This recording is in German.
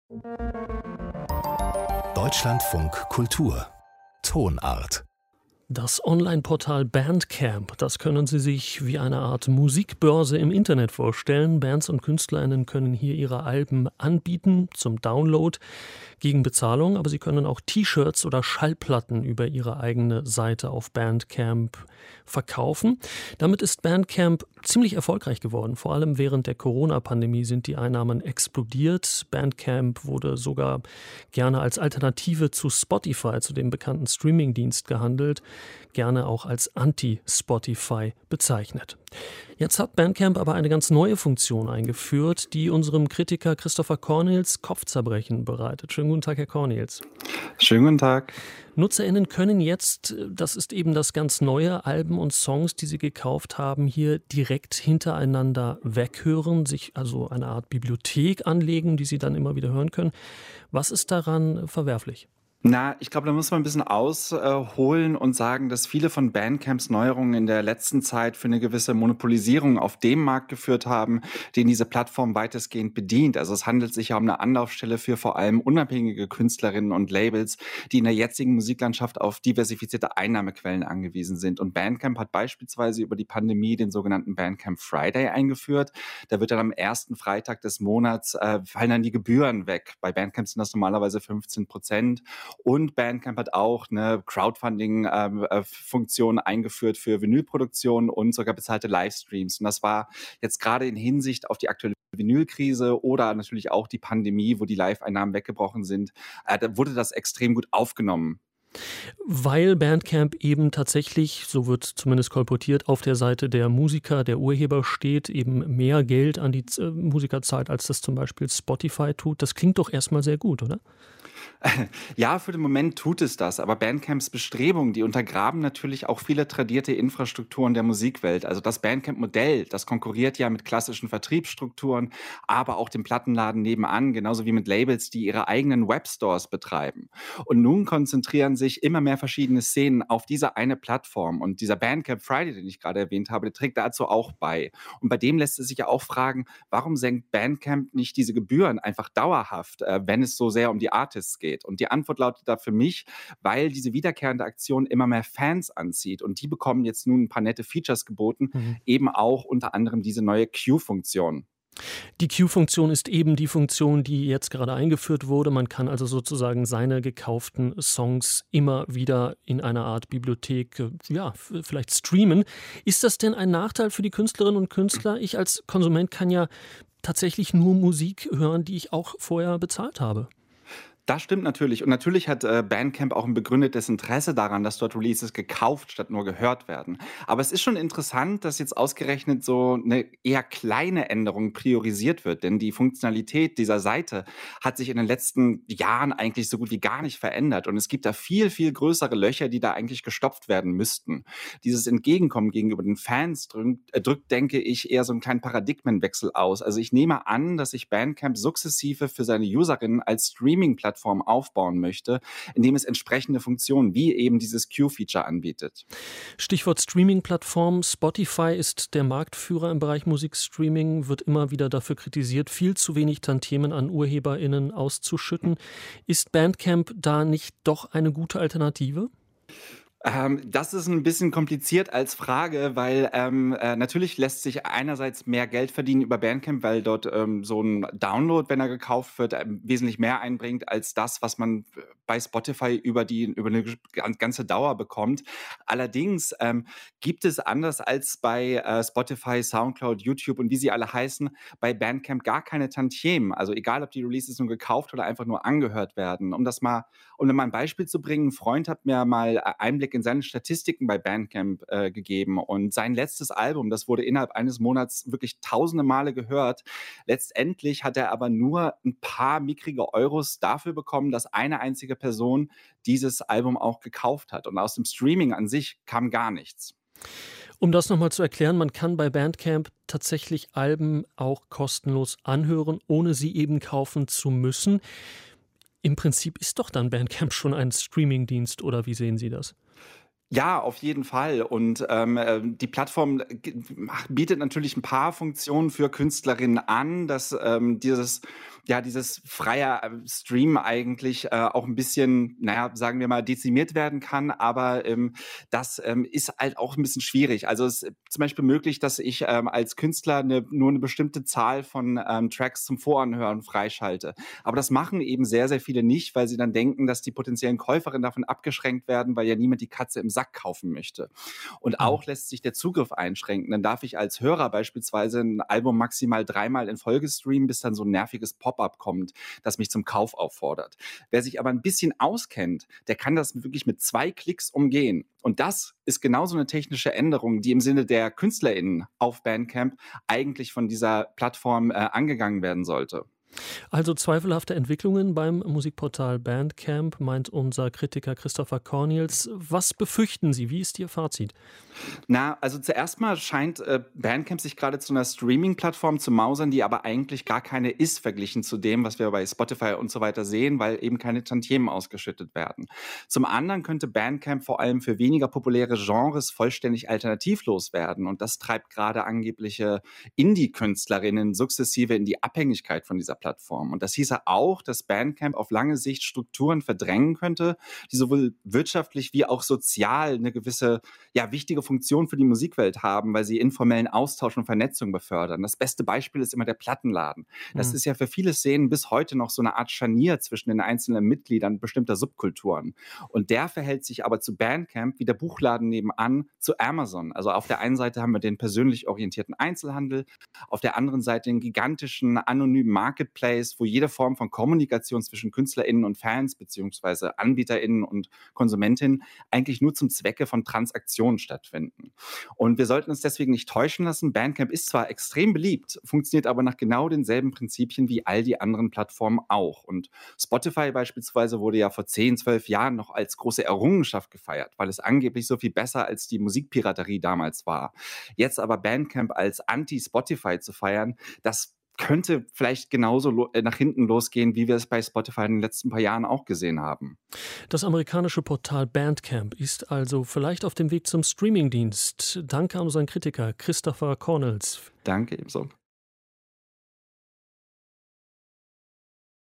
Deutschlandfunk Kultur Tonart. Das Online-Portal Bandcamp, das können Sie sich wie eine Art Musikbörse im Internet vorstellen. Bands und KünstlerInnen können hier ihre Alben anbieten zum Download gegen Bezahlung, aber sie können auch T-Shirts oder Schallplatten über ihre eigene Seite auf Bandcamp verkaufen. Damit ist Bandcamp ziemlich erfolgreich geworden. Vor allem während der Corona-Pandemie sind die Einnahmen explodiert. Bandcamp wurde sogar gerne als Alternative zu Spotify, zu dem bekannten Streamingdienst, gehandelt, gerne auch als Anti-Spotify bezeichnet. Jetzt hat Bandcamp aber eine ganz neue Funktion eingeführt, die unserem Kritiker Christopher Cornels Kopfzerbrechen bereitet. Schönen guten Tag, Herr Cornels. Schönen guten Tag. NutzerInnen können jetzt, das ist eben das ganz neue, Alben und Songs, die sie gekauft haben, hier direkt hintereinander weghören, sich also eine Art Bibliothek anlegen, die sie dann immer wieder hören können. Was ist daran verwerflich? Ich glaube, da muss man ein bisschen ausholen und sagen, dass viele von Bandcamps Neuerungen in der letzten Zeit für eine gewisse Monopolisierung auf dem Markt geführt haben, den diese Plattform weitestgehend bedient. Also es handelt sich ja um eine Anlaufstelle für vor allem unabhängige Künstlerinnen und Labels, die in der jetzigen Musiklandschaft auf diversifizierte Einnahmequellen angewiesen sind. Und Bandcamp hat beispielsweise über die Pandemie den sogenannten Bandcamp Friday eingeführt. Da wird dann am ersten Freitag des Monats fallen dann die Gebühren weg. Bei Bandcamp sind das normalerweise 15%. Und Bandcamp hat auch eine Crowdfunding-Funktion eingeführt für Vinylproduktion und sogar bezahlte Livestreams. Und das war jetzt gerade in Hinsicht auf die aktuelle Vinylkrise oder natürlich auch die Pandemie, wo die Live-Einnahmen weggebrochen sind, da wurde das extrem gut aufgenommen. Weil Bandcamp eben tatsächlich, so wird zumindest kolportiert, auf der Seite der Musiker, der Urheber steht, eben mehr Geld an die Musiker zahlt, als das zum Beispiel Spotify tut. Das klingt doch erstmal sehr gut, oder? Ja, für den Moment tut es das, aber Bandcamps Bestrebungen, die untergraben natürlich auch viele tradierte Infrastrukturen der Musikwelt. Also das Bandcamp-Modell, das konkurriert ja mit klassischen Vertriebsstrukturen, aber auch dem Plattenladen nebenan, genauso wie mit Labels, die ihre eigenen Webstores betreiben. Und nun konzentrieren sich immer mehr verschiedene Szenen auf diese eine Plattform. Und dieser Bandcamp Friday, den ich gerade erwähnt habe, der trägt dazu auch bei. Und bei dem lässt es sich ja auch fragen, warum senkt Bandcamp nicht diese Gebühren einfach dauerhaft, wenn es so sehr um die Artists geht? Und die Antwort lautet da für mich, weil diese wiederkehrende Aktion immer mehr Fans anzieht und die bekommen jetzt nun ein paar nette Features geboten, eben auch unter anderem diese neue Queue-Funktion. Die Queue-Funktion ist eben die Funktion, die jetzt gerade eingeführt wurde. Man kann also sozusagen seine gekauften Songs immer wieder in einer Art Bibliothek, vielleicht streamen. Ist das denn ein Nachteil für die Künstlerinnen und Künstler? Ich als Konsument kann ja tatsächlich nur Musik hören, die ich auch vorher bezahlt habe. Das stimmt natürlich. Und natürlich hat Bandcamp auch ein begründetes Interesse daran, dass dort Releases gekauft statt nur gehört werden. Aber es ist schon interessant, dass jetzt ausgerechnet so eine eher kleine Änderung priorisiert wird. Denn die Funktionalität dieser Seite hat sich in den letzten Jahren eigentlich so gut wie gar nicht verändert. Und es gibt da viel, viel größere Löcher, die da eigentlich gestopft werden müssten. Dieses Entgegenkommen gegenüber den Fans drückt, denke ich, eher so einen kleinen Paradigmenwechsel aus. Also ich nehme an, dass sich Bandcamp sukzessive für seine Userinnen als Streaming-Plattform aufbauen möchte, indem es entsprechende Funktionen wie eben dieses Queue-Feature anbietet. Stichwort Streaming-Plattform. Spotify ist der Marktführer im Bereich Musikstreaming, wird immer wieder dafür kritisiert, viel zu wenig Tantiemen an UrheberInnen auszuschütten. Ist Bandcamp da nicht doch eine gute Alternative? Das ist ein bisschen kompliziert als Frage, weil natürlich lässt sich einerseits mehr Geld verdienen über Bandcamp, weil dort so ein Download, wenn er gekauft wird, wesentlich mehr einbringt als das, was man bei Spotify über eine ganze Dauer bekommt. Allerdings gibt es anders als bei Spotify, Soundcloud, YouTube und wie sie alle heißen, bei Bandcamp gar keine Tantiemen. Also egal, ob die Releases nur gekauft oder einfach nur angehört werden. Um mal ein Beispiel zu bringen, ein Freund hat mir mal Einblick in seine Statistiken bei Bandcamp gegeben und sein letztes Album, das wurde innerhalb eines Monats wirklich tausende Male gehört. Letztendlich hat er aber nur ein paar mickrige Euros dafür bekommen, dass eine einzige Person dieses Album auch gekauft hat. Und aus dem Streaming an sich kam gar nichts. Um das nochmal zu erklären, man kann bei Bandcamp tatsächlich Alben auch kostenlos anhören, ohne sie eben kaufen zu müssen. Im Prinzip ist doch dann Bandcamp schon ein Streamingdienst, oder wie sehen Sie das? Ja, auf jeden Fall. Und die Plattform bietet natürlich ein paar Funktionen für Künstlerinnen an, dass dieses freie Stream eigentlich auch ein bisschen, naja, sagen wir mal, dezimiert werden kann. Aber das ist halt auch ein bisschen schwierig. Also es ist zum Beispiel möglich, dass ich als Künstler nur eine bestimmte Zahl von Tracks zum Voranhören freischalte. Aber das machen eben sehr, sehr viele nicht, weil sie dann denken, dass die potenziellen Käuferinnen davon abgeschränkt werden, weil ja niemand die Katze im Sack kaufen möchte. Und Mhm. auch lässt sich der Zugriff einschränken. Dann darf ich als Hörer beispielsweise ein Album maximal 3-mal in Folge streamen, bis dann so ein nerviges Pop-up kommt, das mich zum Kauf auffordert. Wer sich aber ein bisschen auskennt, der kann das wirklich mit 2 Klicks umgehen. Und das ist genauso eine technische Änderung, die im Sinne der KünstlerInnen auf Bandcamp eigentlich von dieser Plattform angegangen werden sollte. Also zweifelhafte Entwicklungen beim Musikportal Bandcamp, meint unser Kritiker Christopher Cornels. Was befürchten Sie? Wie ist Ihr Fazit? Na, also zuerst mal scheint Bandcamp sich gerade zu einer Streaming-Plattform zu mausern, die aber eigentlich gar keine ist, verglichen zu dem, was wir bei Spotify und so weiter sehen, weil eben keine Tantiemen ausgeschüttet werden. Zum anderen könnte Bandcamp vor allem für weniger populäre Genres vollständig alternativlos werden. Und das treibt gerade angebliche Indie-Künstlerinnen sukzessive in die Abhängigkeit von dieser Plattform. Und das hieße auch, dass Bandcamp auf lange Sicht Strukturen verdrängen könnte, die sowohl wirtschaftlich wie auch sozial eine gewisse, ja, wichtige Funktion für die Musikwelt haben, weil sie informellen Austausch und Vernetzung befördern. Das beste Beispiel ist immer der Plattenladen. Das Mhm. ist ja für viele Szenen bis heute noch so eine Art Scharnier zwischen den einzelnen Mitgliedern bestimmter Subkulturen. Und der verhält sich aber zu Bandcamp wie der Buchladen nebenan zu Amazon. Also auf der einen Seite haben wir den persönlich orientierten Einzelhandel, auf der anderen Seite den gigantischen anonymen Marketplace, wo jede Form von Kommunikation zwischen KünstlerInnen und Fans beziehungsweise AnbieterInnen und KonsumentInnen eigentlich nur zum Zwecke von Transaktionen stattfinden. Und wir sollten uns deswegen nicht täuschen lassen. Bandcamp ist zwar extrem beliebt, funktioniert aber nach genau denselben Prinzipien wie all die anderen Plattformen auch. Und Spotify beispielsweise wurde ja vor 10, 12 Jahren noch als große Errungenschaft gefeiert, weil es angeblich so viel besser als die Musikpiraterie damals war. Jetzt aber Bandcamp als Anti-Spotify zu feiern, das könnte vielleicht genauso nach hinten losgehen, wie wir es bei Spotify in den letzten paar Jahren auch gesehen haben. Das amerikanische Portal Bandcamp ist also vielleicht auf dem Weg zum Streamingdienst. Danke an unseren Kritiker Christopher Cornels. Danke ebenso.